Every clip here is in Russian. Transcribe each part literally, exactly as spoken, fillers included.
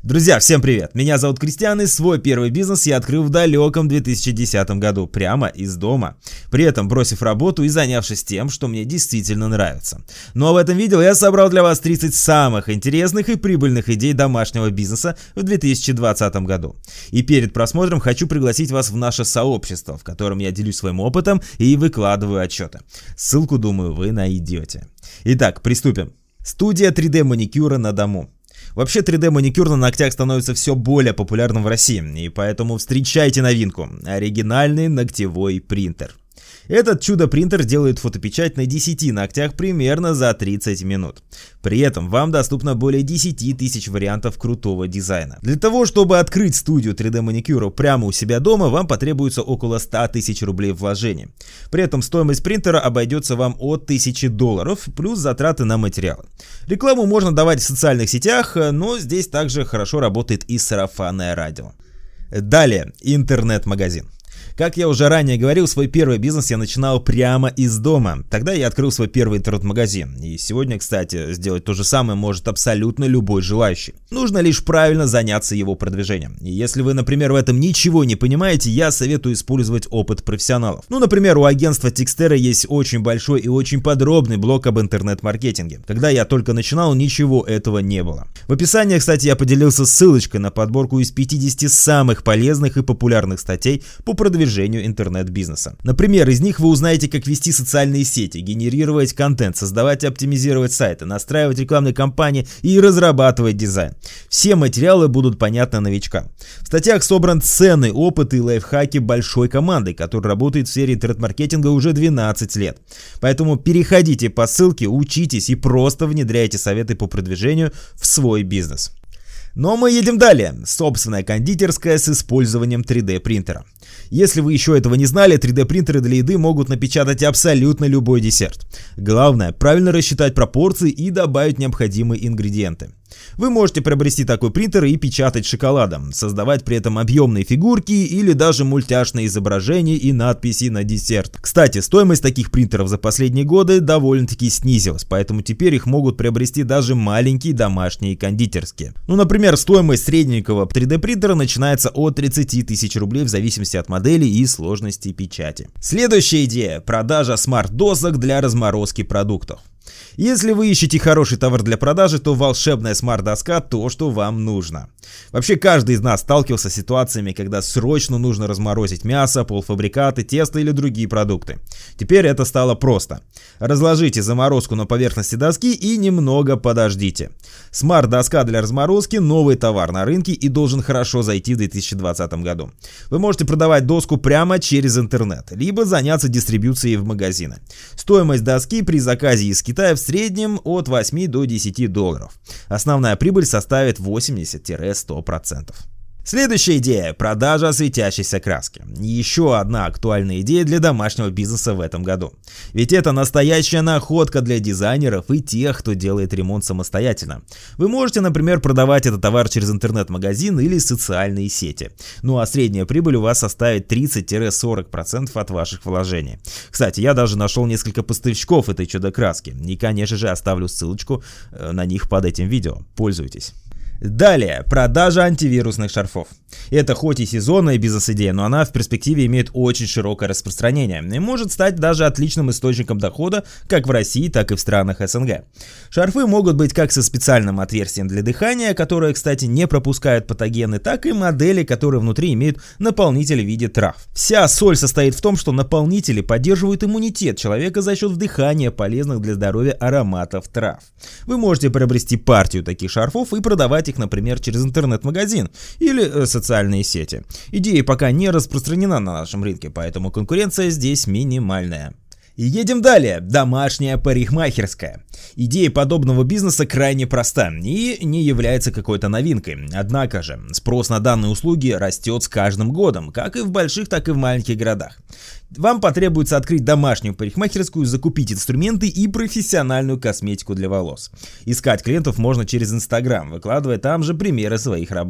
Друзья, всем привет! Меня зовут Кристиан, и свой первый бизнес я открыл в далеком две тысячи десятом году, прямо из дома. При этом бросив работу и занявшись тем, что мне действительно нравится. Ну а в этом видео я собрал для вас тридцать самых интересных и прибыльных идей домашнего бизнеса в две тысячи двадцатом году. И перед просмотром хочу пригласить вас в наше сообщество, в котором я делюсь своим опытом и выкладываю отчеты. Ссылку, думаю, вы найдете. Итак, приступим. Студия три дэ маникюра на дому. Вообще три дэ маникюр на ногтях становится все более популярным в России, и поэтому встречайте новинку – оригинальный ногтевой принтер. Этот чудо-принтер делает фотопечать на десяти ногтях примерно за тридцать минут. При этом вам доступно более десяти тысяч вариантов крутого дизайна. Для того, чтобы открыть студию три дэ маникюра прямо у себя дома, вам потребуется около ста тысяч рублей вложений. При этом стоимость принтера обойдется вам от тысячи долларов, плюс затраты на материалы. Рекламу можно давать в социальных сетях, но здесь также хорошо работает и сарафанное радио. Далее, интернет-магазин. Как я уже ранее говорил, свой первый бизнес я начинал прямо из дома. Тогда я открыл свой первый интернет-магазин. И сегодня, кстати, сделать то же самое может абсолютно любой желающий. Нужно лишь правильно заняться его продвижением. И если вы, например, в этом ничего не понимаете, я советую использовать опыт профессионалов. Ну, например, у агентства Текстера есть очень большой и очень подробный блог об интернет-маркетинге. Когда я только начинал, ничего этого не было. В описании, кстати, я поделился ссылочкой на подборку из пятидесяти самых полезных и популярных статей по продвижению интернет-бизнеса. Например, из них вы узнаете, как вести социальные сети, генерировать контент, создавать и оптимизировать сайты, настраивать рекламные кампании и разрабатывать дизайн. Все материалы будут понятны новичкам. В статьях собран ценный опыт и лайфхаки большой команды, которая работает в сфере интернет-маркетинга уже двенадцать лет. Поэтому переходите по ссылке, учитесь и просто внедряйте советы по продвижению в свой бизнес. Но мы едем далее. Собственная кондитерская с использованием три дэ принтера. Если вы еще этого не знали, три дэ принтеры для еды могут напечатать абсолютно любой десерт. Главное, правильно рассчитать пропорции и добавить необходимые ингредиенты. Вы можете приобрести такой принтер и печатать шоколадом, создавать при этом объемные фигурки или даже мультяшные изображения и надписи на десерт. Кстати, стоимость таких принтеров за последние годы довольно-таки снизилась, поэтому теперь их могут приобрести даже маленькие домашние кондитерские. Ну, например, стоимость средненького три дэ принтера начинается от тридцати тысяч рублей в зависимости от модели и сложности печати. Следующая идея – продажа смарт-досок для разморозки продуктов. Если вы ищете хороший товар для продажи, то волшебная смарт-доска – то, что вам нужно. Вообще, каждый из нас сталкивался с ситуациями, когда срочно нужно разморозить мясо, полуфабрикаты, тесто или другие продукты. Теперь это стало просто. Разложите заморозку на поверхности доски и немного подождите. Смарт-доска для разморозки – новый товар на рынке и должен хорошо зайти в две тысячи двадцатом году. Вы можете продавать доску прямо через интернет, либо заняться дистрибьюцией в магазины. Стоимость доски при заказе из Китая в среднем от восьми до десяти долларов. Основная прибыль составит восемьдесят - сто процентов. Следующая идея – продажа светящейся краски. Еще одна актуальная идея для домашнего бизнеса в этом году. Ведь это настоящая находка для дизайнеров и тех, кто делает ремонт самостоятельно. Вы можете, например, продавать этот товар через интернет-магазин или социальные сети. Ну а средняя прибыль у вас составит тридцать - сорок процентов от ваших вложений. Кстати, я даже нашел несколько поставщиков этой чудо-краски. И, конечно же, оставлю ссылочку на них под этим видео. Пользуйтесь. Далее, продажа антивирусных шарфов. Это хоть и сезонная бизнес-идея, но она в перспективе имеет очень широкое распространение и может стать даже отличным источником дохода как в России, так и в странах эс эн гэ. Шарфы могут быть как со специальным отверстием для дыхания, которое, кстати, не пропускает патогены, так и модели, которые внутри имеют наполнитель в виде трав. Вся соль состоит в том, что наполнители поддерживают иммунитет человека за счет вдыхания полезных для здоровья ароматов трав. Вы можете приобрести партию таких шарфов и продавать их, например, через интернет-магазин или э, социальные сети. Идея пока не распространена на нашем рынке, поэтому конкуренция здесь минимальная. И едем далее. Домашняя парикмахерская. Идея подобного бизнеса крайне проста и не является какой-то новинкой. Однако же спрос на данные услуги растет с каждым годом, как и в больших, так и в маленьких городах. Вам потребуется открыть домашнюю парикмахерскую, закупить инструменты и профессиональную косметику для волос. Искать клиентов можно через Инстаграм, выкладывая там же примеры своих работ.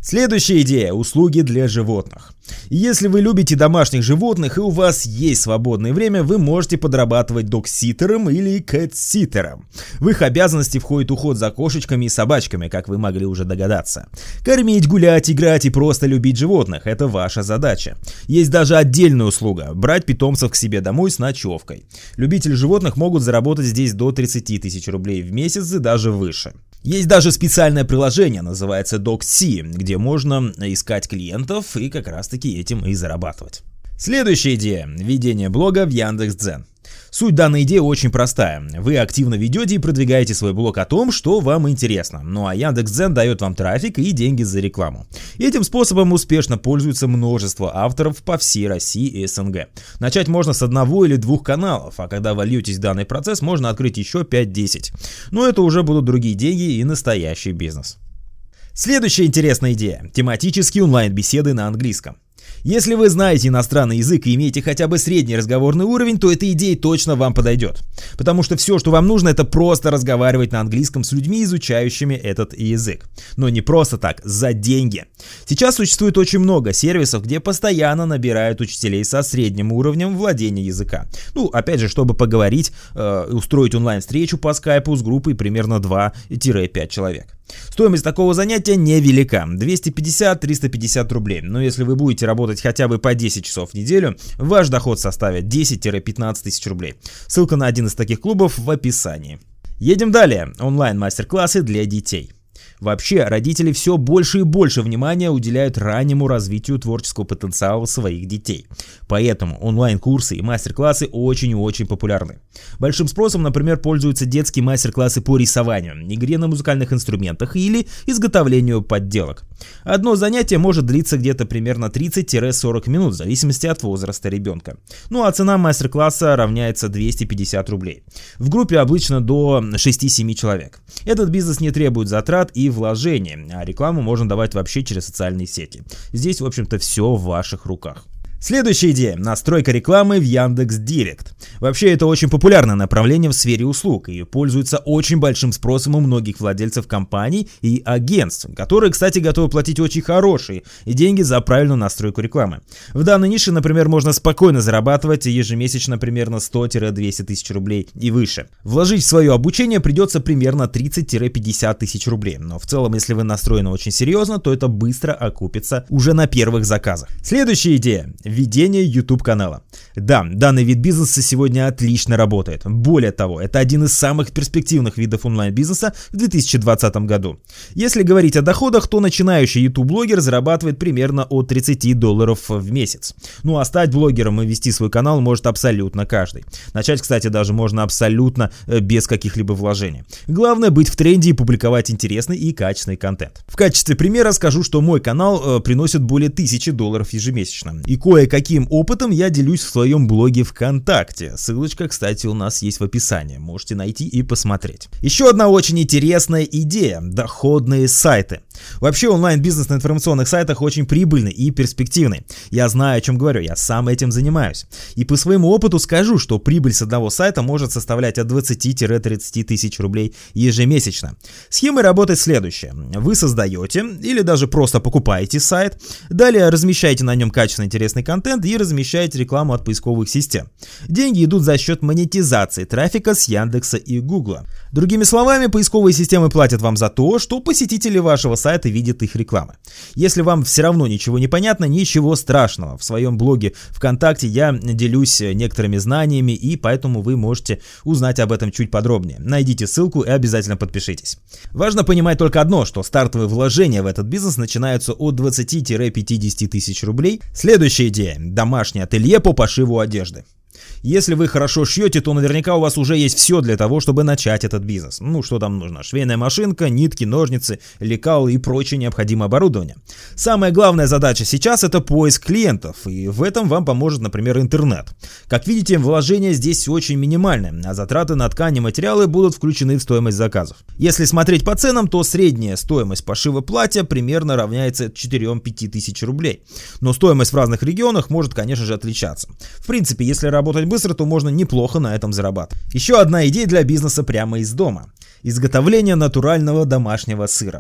Следующая идея – услуги для животных. Если вы любите домашних животных и у вас есть свободное время, вы можете подрабатывать догситтером или кэтситтером. В их обязанности входит уход за кошечками и собачками, как вы могли уже догадаться. Кормить, гулять, играть и просто любить животных – это ваша задача. Есть даже отдельная услуга – брать питомцев к себе домой с ночевкой. Любители животных могут заработать здесь до тридцати тысяч рублей в месяц и даже выше. Есть даже специальное приложение, называется DogSee, где можно искать клиентов и как раз таки этим и зарабатывать. Следующая идея – ведение блога в Яндекс.Дзен. Суть данной идеи очень простая. Вы активно ведете и продвигаете свой блог о том, что вам интересно. Ну а Яндекс.Дзен дает вам трафик и деньги за рекламу. Этим способом успешно пользуется множество авторов по всей России и СНГ. Начать можно с одного или двух каналов, а когда вольетесь в данный процесс, можно открыть еще пять-десять. Но это уже будут другие деньги и настоящий бизнес. Следующая интересная идея – тематические онлайн-беседы на английском. Если вы знаете иностранный язык и имеете хотя бы средний разговорный уровень, то эта идея точно вам подойдет. Потому что все, что вам нужно, это просто разговаривать на английском с людьми, изучающими этот язык. Но не просто так, за деньги. Сейчас существует очень много сервисов, где постоянно набирают учителей со средним уровнем владения языка. Ну, опять же, чтобы поговорить, э, устроить онлайн-встречу по скайпу с группой примерно два-пять человек. Стоимость такого занятия невелика, двести пятьдесят - триста пятьдесят рублей, но если вы будете работать хотя бы по десять часов в неделю, ваш доход составит десять-пятнадцать тысяч рублей. Ссылка на один из таких клубов в описании. Едем далее. Онлайн-мастер-классы для детей. Вообще, родители все больше и больше внимания уделяют раннему развитию творческого потенциала своих детей. Поэтому онлайн-курсы и мастер-классы очень и очень популярны. Большим спросом, например, пользуются детские мастер-классы по рисованию, игре на музыкальных инструментах или изготовлению подделок. Одно занятие может длиться где-то примерно тридцать-сорок минут, в зависимости от возраста ребенка. Ну а цена мастер-класса равняется двести пятьдесят рублей. В группе обычно до шести-семи человек. Этот бизнес не требует затрат и вложения, а рекламу можно давать вообще через социальные сети. Здесь, в общем-то, все в ваших руках. Следующая идея – настройка рекламы в Яндекс.Директ. Вообще, это очень популярное направление в сфере услуг и пользуется очень большим спросом у многих владельцев компаний и агентств, которые, кстати, готовы платить очень хорошие деньги за правильную настройку рекламы. В данной нише, например, можно спокойно зарабатывать ежемесячно примерно сто-двести тысяч рублей и выше. Вложить в свое обучение придется примерно тридцать-пятьдесят тысяч рублей, но в целом, если вы настроены очень серьезно, то это быстро окупится уже на первых заказах. Следующая идея – ведение YouTube-канала. Да, данный вид бизнеса сегодня отлично работает. Более того, это один из самых перспективных видов онлайн-бизнеса в две тысячи двадцатом году. Если говорить о доходах, то начинающий YouTube-блогер зарабатывает примерно от тридцати долларов в месяц. Ну а стать блогером и вести свой канал может абсолютно каждый. Начать, кстати, даже можно абсолютно без каких-либо вложений. Главное быть в тренде и публиковать интересный и качественный контент. В качестве примера скажу, что мой канал э, приносит более тысячи долларов ежемесячно. И кое-каким опытом я делюсь в своем блоге ВКонтакте. Ссылочка, кстати, у нас есть в описании. Можете найти и посмотреть. Еще одна очень интересная идея – доходные сайты. Вообще онлайн-бизнес на информационных сайтах очень прибыльный и перспективный. Я знаю, о чем говорю, я сам этим занимаюсь. И по своему опыту скажу, что прибыль с одного сайта может составлять от двадцати-тридцати тысяч рублей ежемесячно. Схема работает следующая. Вы создаете или даже просто покупаете сайт, далее размещаете на нем качественный интересный контент и размещаете рекламу от поисковых систем. Деньги идут за счет монетизации трафика с Яндекса и Гугла. Другими словами, поисковые системы платят вам за то, что посетители вашего сайта видят их рекламы. Если вам все равно ничего не понятно, ничего страшного. В своем блоге ВКонтакте я делюсь некоторыми знаниями, и поэтому вы можете узнать об этом чуть подробнее. Найдите ссылку и обязательно подпишитесь. Важно понимать только одно, что стартовые вложения в этот бизнес начинаются от двадцати-пятидесяти тысяч рублей. Следующая идея – домашнее ателье по пошиву одежды. Если вы хорошо шьете, то наверняка у вас уже есть все для того, чтобы начать этот бизнес. Ну, что там нужно? Швейная машинка, нитки, ножницы, лекалы и прочее необходимое оборудование. Самая главная задача сейчас – это поиск клиентов, и в этом вам поможет, например, интернет. Как видите, вложения здесь очень минимальные, а затраты на ткани и материалы будут включены в стоимость заказов. Если смотреть по ценам, то средняя стоимость пошива платья примерно равняется четырем-пяти тысяч рублей. Но стоимость в разных регионах может, конечно же, отличаться. В принципе, если работать быстро, то можно неплохо на этом зарабатывать. Еще одна идея для бизнеса прямо из дома. Изготовление натурального домашнего сыра.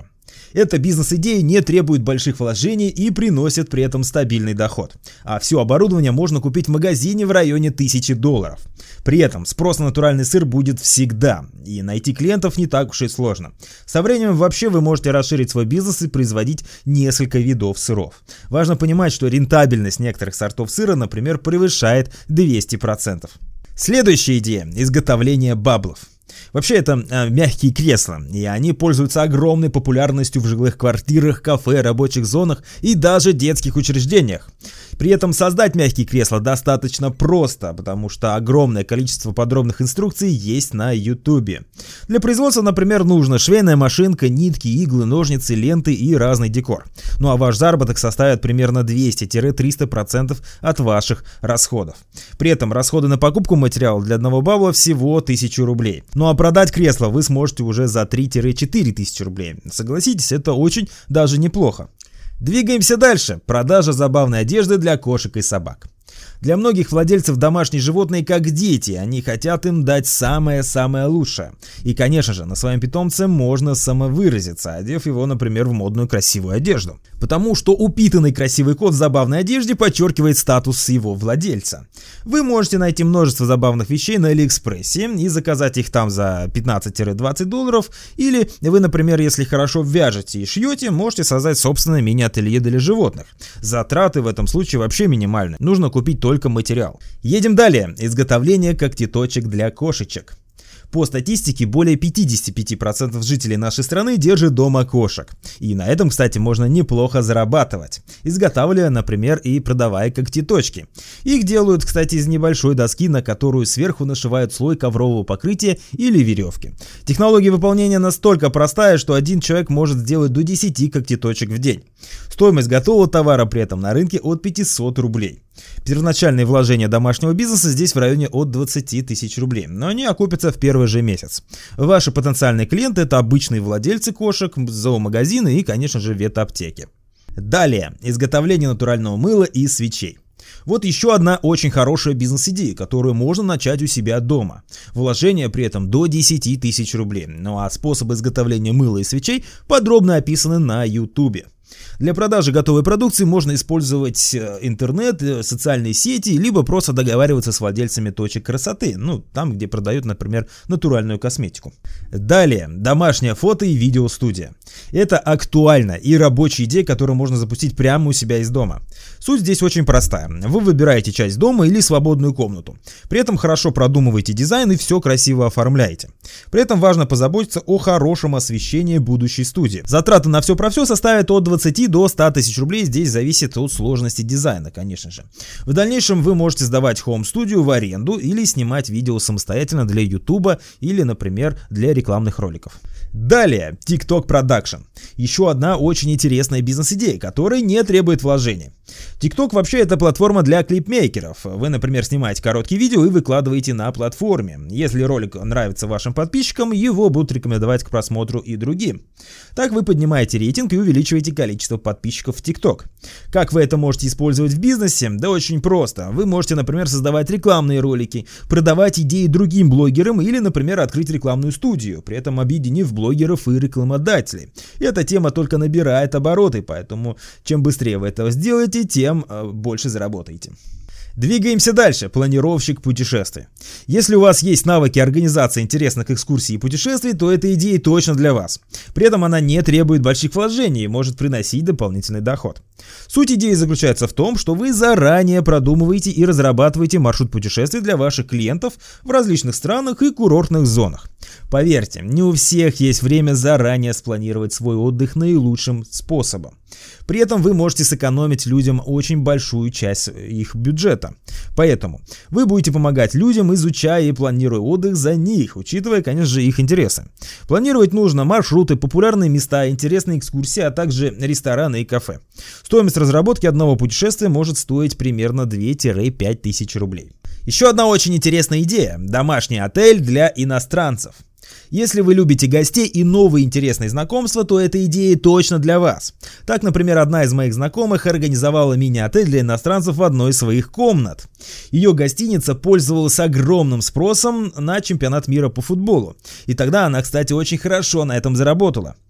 Эта бизнес-идея не требует больших вложений и приносит при этом стабильный доход. А все оборудование можно купить в магазине в районе тысячи долларов. При этом спрос на натуральный сыр будет всегда, и найти клиентов не так уж и сложно. Со временем вообще вы можете расширить свой бизнес и производить несколько видов сыров. Важно понимать, что рентабельность некоторых сортов сыра, например, превышает двести процентов. Следующая идея – изготовление баблов. Вообще это э, мягкие кресла, и они пользуются огромной популярностью в жилых квартирах, кафе, рабочих зонах и даже детских учреждениях. При этом создать мягкие кресла достаточно просто, потому что огромное количество подробных инструкций есть на ютубе. Для производства, например, нужна швейная машинка, нитки, иглы, ножницы, ленты и разный декор. Ну а ваш заработок составит примерно двести-триста процентов от ваших расходов. При этом расходы на покупку материала для одного бабла всего тысячу рублей. Ну а продать кресло вы сможете уже за три-четыре тысячи рублей. Согласитесь, это очень даже неплохо. Двигаемся дальше. Продажа забавной одежды для кошек и собак. Для многих владельцев домашние животные как дети, они хотят им дать самое-самое лучшее. И, конечно же, на своем питомце можно самовыразиться, одев его, например, в модную красивую одежду. Потому что упитанный красивый кот в забавной одежде подчеркивает статус его владельца. Вы можете найти множество забавных вещей на Алиэкспрессе и заказать их там за пятнадцать-двадцать долларов. Или вы, например, если хорошо вяжете и шьете, можете создать собственное мини-ателье для животных. Затраты в этом случае вообще минимальны. Нужно купить только только материал. Едем далее. Изготовление когтеточек для кошечек. По статистике, более пятьдесят пять процентов жителей нашей страны держат дома кошек. И на этом, кстати, можно неплохо зарабатывать, изготавливая, например, и продавая когтеточки. Их делают, кстати, из небольшой доски, на которую сверху нашивают слой коврового покрытия или веревки. Технология выполнения настолько простая, что один человек может сделать до десяти когтеточек в день. Стоимость готового товара при этом на рынке от пятисот рублей. Первоначальные вложения домашнего бизнеса здесь в районе от двадцати тысяч рублей, но они окупятся в первый же месяц. Ваши потенциальные клиенты – это обычные владельцы кошек, зоомагазины и, конечно же, ветаптеки. Далее. Изготовление натурального мыла и свечей. Вот еще одна очень хорошая бизнес-идея, которую можно начать у себя дома. Вложения при этом до десяти тысяч рублей. Ну а способы изготовления мыла и свечей подробно описаны на ютубе. Для продажи готовой продукции можно использовать интернет, социальные сети, либо просто договариваться с владельцами точек красоты, ну, там, где продают, например, натуральную косметику. Далее, домашняя фото- и видеостудия. Это актуальна и рабочая идея, которую можно запустить прямо у себя из дома. Суть здесь очень простая. Вы выбираете часть дома или свободную комнату. При этом хорошо продумываете дизайн и все красиво оформляете. При этом важно позаботиться о хорошем освещении будущей студии. Затраты на все про все составят от двадцати до ста тысяч рублей, здесь зависит от сложности дизайна, конечно же. В дальнейшем вы можете сдавать хоум-студию в аренду или снимать видео самостоятельно для ютуба или, например, для рекламных роликов. Далее, TikTok Production. Еще одна очень интересная бизнес-идея, которая не требует вложений. TikTok вообще это платформа для клипмейкеров. Вы, например, снимаете короткие видео и выкладываете на платформе. Если ролик нравится вашим подписчикам, его будут рекомендовать к просмотру и другим. Так вы поднимаете рейтинг и увеличиваете количество подписчиков в TikTok. Как вы это можете использовать в бизнесе? Да очень просто. Вы можете, например, создавать рекламные ролики, продавать идеи другим блогерам или, например, открыть рекламную студию, при этом объединив блогеров и рекламодателей. И эта тема только набирает обороты, поэтому чем быстрее вы это сделаете, тем э, больше заработаете. Двигаемся дальше. Планировщик путешествий. Если у вас есть навыки организации интересных экскурсий и путешествий, то эта идея точно для вас. При этом она не требует больших вложений и может приносить дополнительный доход. Суть идеи заключается в том, что вы заранее продумываете и разрабатываете маршрут путешествий для ваших клиентов в различных странах и курортных зонах. Поверьте, не у всех есть время заранее спланировать свой отдых наилучшим способом. При этом вы можете сэкономить людям очень большую часть их бюджета. Поэтому вы будете помогать людям, изучая и планируя отдых за них, учитывая, конечно же, их интересы. Планировать нужно маршруты, популярные места, интересные экскурсии, а также рестораны и кафе. Стоимость разработки одного путешествия может стоить примерно две-пять тысяч рублей. Еще одна очень интересная идея – домашний отель для иностранцев. Если вы любите гостей и новые интересные знакомства, то эта идея точно для вас. Так, например, одна из моих знакомых организовала мини-отель для иностранцев в одной из своих комнат. Ее гостиница пользовалась огромным спросом на чемпионат мира по футболу. И тогда она, кстати, очень хорошо на этом заработала.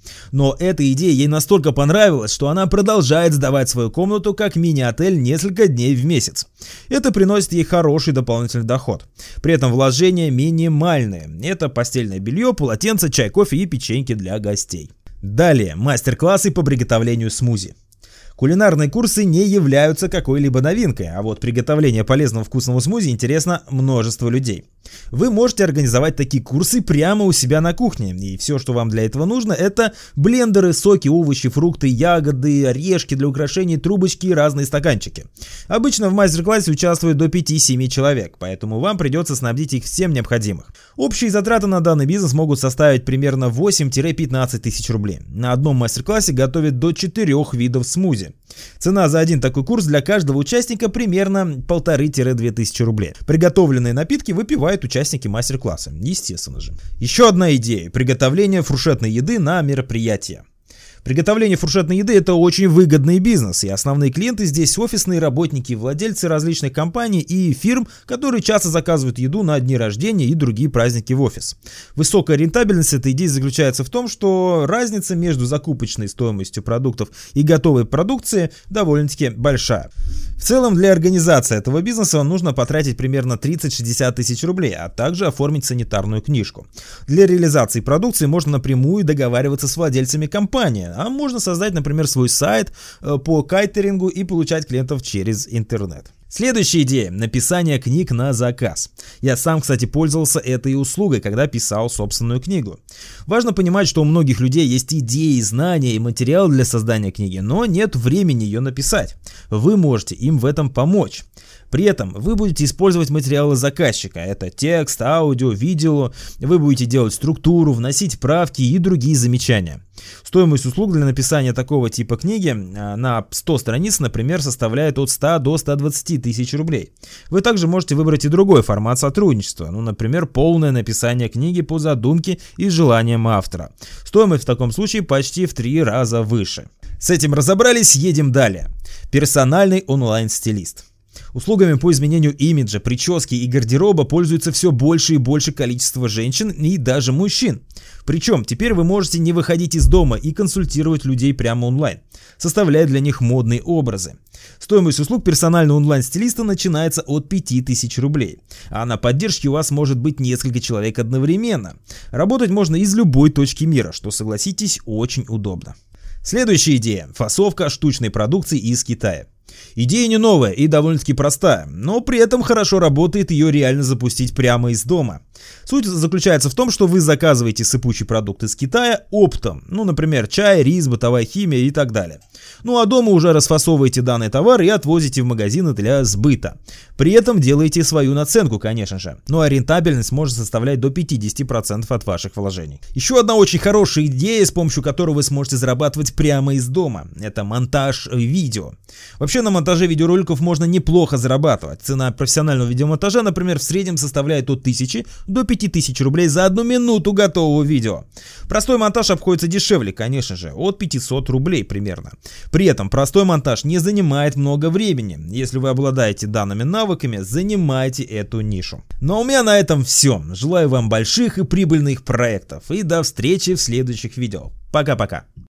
Но эта идея ей настолько понравилась, что она продолжает сдавать свою комнату как мини-отель несколько дней в месяц. Это приносит ей хороший дополнительный доход. При этом вложения минимальные. Это постельное белье, полотенце, чай, кофе и печеньки для гостей. Далее, мастер-классы по приготовлению смузи. Кулинарные курсы не являются какой-либо новинкой, а вот приготовление полезного вкусного смузи интересно множеству людей. Вы можете организовать такие курсы прямо у себя на кухне, и все, что вам для этого нужно, это блендеры, соки, овощи, фрукты, ягоды, орешки для украшений, трубочки и разные стаканчики. Обычно в мастер-классе участвует до пяти-семи человек, поэтому вам придется снабдить их всем необходимым. Общие затраты на данный бизнес могут составить примерно восемь-пятнадцать тысяч рублей. На одном мастер-классе готовят до четырех видов смузи. Цена за один такой курс для каждого участника примерно полторы-две тысячи рублей. Приготовленные напитки выпивают участники мастер-класса, естественно же. Еще одна идея – приготовление фуршетной еды на мероприятия. Приготовление фуршетной еды – это очень выгодный бизнес, и основные клиенты здесь офисные работники, владельцы различных компаний и фирм, которые часто заказывают еду на дни рождения и другие праздники в офис. Высокая рентабельность этой идеи заключается в том, что разница между закупочной стоимостью продуктов и готовой продукцией довольно-таки большая. В целом, для организации этого бизнеса нужно потратить примерно тридцать-шестьдесят тысяч рублей, а также оформить санитарную книжку. Для реализации продукции можно напрямую договариваться с владельцами компании, а можно создать, например, свой сайт по кайтерингу и получать клиентов через интернет. Следующая идея – написание книг на заказ. Я сам, кстати, пользовался этой услугой, когда писал собственную книгу. Важно понимать, что у многих людей есть идеи, знания и материал для создания книги, но нет времени ее написать. Вы можете им в этом помочь. При этом вы будете использовать материалы заказчика. Это текст, аудио, видео. Вы будете делать структуру, вносить правки и другие замечания. Стоимость услуг для написания такого типа книги на сто страниц, например, составляет от ста до ста двадцати тысяч рублей. Вы также можете выбрать и другой формат сотрудничества, ну, например, полное написание книги по задумке и желаниям автора. Стоимость в таком случае почти в три раза выше. С этим разобрались, едем далее. Персональный онлайн-стилист. Услугами по изменению имиджа, прически и гардероба пользуется все больше и больше количество женщин и даже мужчин. Причем теперь вы можете не выходить из дома и консультировать людей прямо онлайн, составляя для них модные образы. Стоимость услуг персонального онлайн-стилиста начинается от пяти тысяч рублей, а на поддержке у вас может быть несколько человек одновременно. Работать можно из любой точки мира, что, согласитесь, очень удобно. Следующая идея – фасовка штучной продукции из Китая. Идея не новая и довольно-таки простая, но при этом хорошо работает ее реально запустить прямо из дома. Суть заключается в том, что вы заказываете сыпучий продукт из Китая оптом, ну, например, чай, рис, бытовая химия и так далее. Ну а дома уже расфасовываете данный товар и отвозите в магазины для сбыта. При этом делаете свою наценку, конечно же, ну а рентабельность может составлять до пятидесяти процентов от ваших вложений. Еще одна очень хорошая идея, с помощью которой вы сможете зарабатывать прямо из дома, это монтаж видео. Вообще на монтаже видеороликов можно неплохо зарабатывать. Цена профессионального видеомонтажа, например, в среднем составляет от тысячи до пяти тысяч рублей за одну минуту готового видео. Простой монтаж обходится дешевле, конечно же, от пятисот рублей примерно. При этом простой монтаж не занимает много времени. Если вы обладаете данными навыками, занимайте эту нишу. Ну а у меня на этом все. Желаю вам больших и прибыльных проектов и до встречи в следующих видео. Пока-пока.